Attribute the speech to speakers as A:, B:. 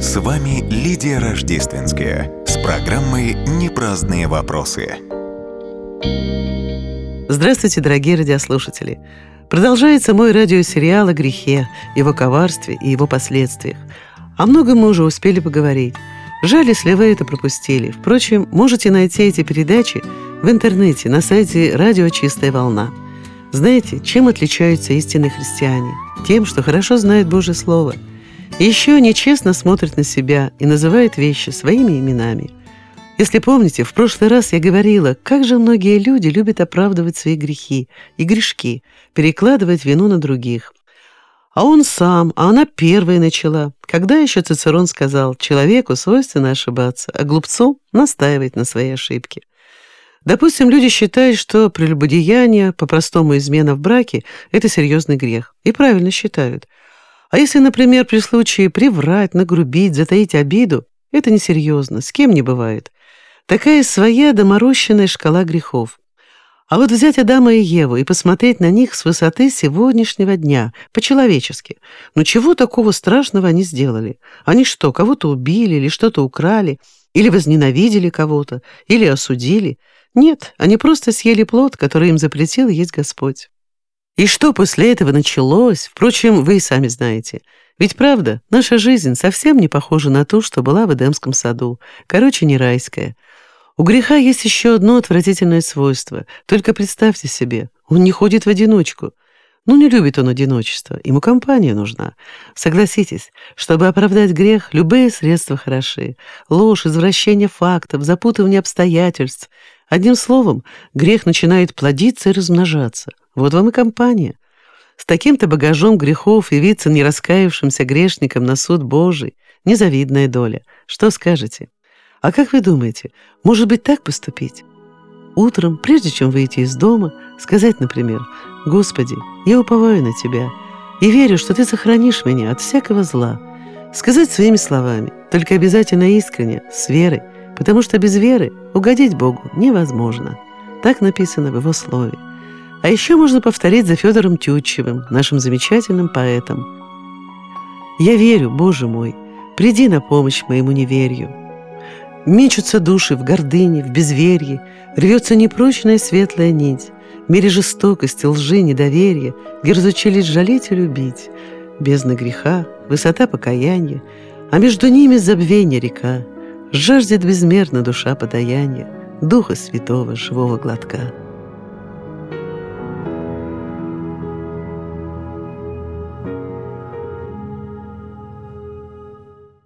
A: С вами Лидия Рождественская с программой «Непраздные вопросы».
B: Здравствуйте, дорогие радиослушатели! Продолжается мой радиосериал о грехе, его коварстве и его последствиях. О многом мы уже успели поговорить. Жаль, если вы это пропустили. Впрочем, можете найти эти передачи в интернете на сайте «Радио Чистая волна». Знаете, чем отличаются истинные христиане? Тем, что хорошо знают Божье Слово. И еще нечестно смотрят на себя и называют вещи своими именами. Если помните, в прошлый раз я говорила, как же многие люди любят оправдывать свои грехи и грешки, перекладывать вину на других. А он сам, а она первая начала. Когда еще Цицерон сказал, человеку свойственно ошибаться, а глупцу настаивать на своей ошибке. Допустим, люди считают, что прелюбодеяние, по-простому измена в браке, это серьезный грех. И правильно считают. А если, например, при случае приврать, нагрубить, затаить обиду, это несерьезно, с кем не бывает. Такая своя доморощенная шкала грехов. А вот взять Адама и Еву и посмотреть на них с высоты сегодняшнего дня, по-человечески. Ну чего такого страшного они сделали? Они что, кого-то убили или что-то украли? Или возненавидели кого-то? Или осудили? Нет, они просто съели плод, который им запретил есть Господь. И что после этого началось, впрочем, вы и сами знаете. Ведь правда, наша жизнь совсем не похожа на ту, что была в Эдемском саду. Короче, не райская. У греха есть еще одно отвратительное свойство. Только представьте себе, он не ходит в одиночку. Ну, не любит он одиночество, ему компания нужна. Согласитесь, чтобы оправдать грех, любые средства хороши. Ложь, извращение фактов, запутывание обстоятельств. Одним словом, грех начинает плодиться и размножаться. Вот вам и компания. С таким-то багажом грехов явиться нераскаявшимся грешникам на суд Божий — незавидная доля. Что скажете? А как вы думаете, может быть так поступить? Утром, прежде чем выйти из дома, сказать, например, «Господи, я уповаю на Тебя и верю, что Ты сохранишь меня от всякого зла». Сказать своими словами, только обязательно искренне, с верой, потому что без веры угодить Богу невозможно. Так написано в Его Слове. А еще можно повторить за Федором Тютчевым, нашим замечательным поэтом. «Я верю, Боже мой, приди на помощь моему неверию. Мечутся души в гордыне, в безверии, рвется непрочная светлая нить. В мире жестокости, лжи, недоверия, где разучились жалеть и любить. Бездна греха, высота покаяния, а между ними забвенья река. Жаждет безмерно душа подаяния, Духа Святого живого глотка».